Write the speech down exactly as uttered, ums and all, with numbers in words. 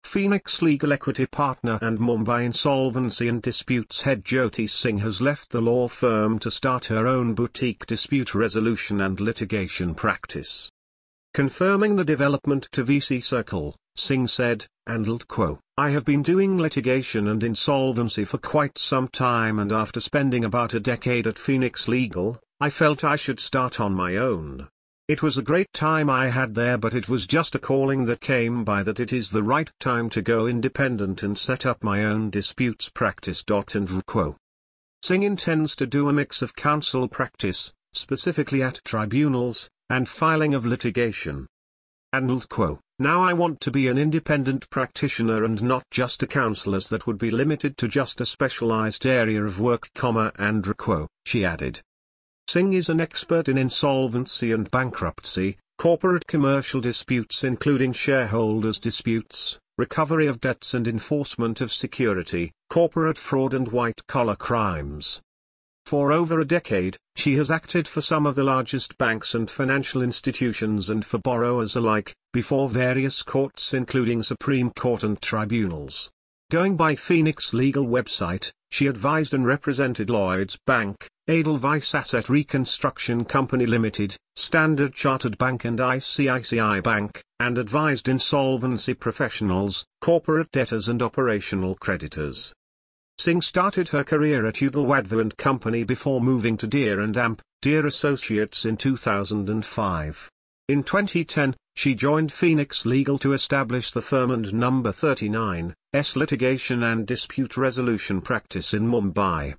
Phoenix Legal Equity partner and Mumbai insolvency and disputes head Jyoti Singh has left the law firm to start her own boutique dispute resolution and litigation practice. Confirming the development to V C Circle, Singh said, and quote, "I have been doing litigation and insolvency for quite some time, and after spending about a decade at Phoenix Legal, I felt I should start on my own. It was a great time I had there, but it was just a calling that came by that it is the right time to go independent and set up my own disputes practice." And quote. Singh intends to do a mix of counsel practice, specifically at tribunals, and filing of litigation. And quote, "Now I want to be an independent practitioner and not just a counsel, as that would be limited to just a specialized area of work, comma and quote," she added. Singh is an expert in insolvency and bankruptcy, corporate commercial disputes including shareholders' disputes, recovery of debts and enforcement of security, corporate fraud and white-collar crimes. For over a decade, she has acted for some of the largest banks and financial institutions and for borrowers alike, before various courts including Supreme Court and tribunals. Going by Phoenix Legal website, she advised and represented Lloyds Bank, Edelweiss Asset Reconstruction Company Limited, Standard Chartered Bank and I C I C I Bank, and advised insolvency professionals, corporate debtors and operational creditors. Singh started her career at Yugal Wadhwa and Company before moving to Deer and Amp, Deer Associates in two thousand five. In twenty ten, she joined Phoenix Legal to establish the firm and number thirty-nine S litigation and dispute resolution practice in Mumbai.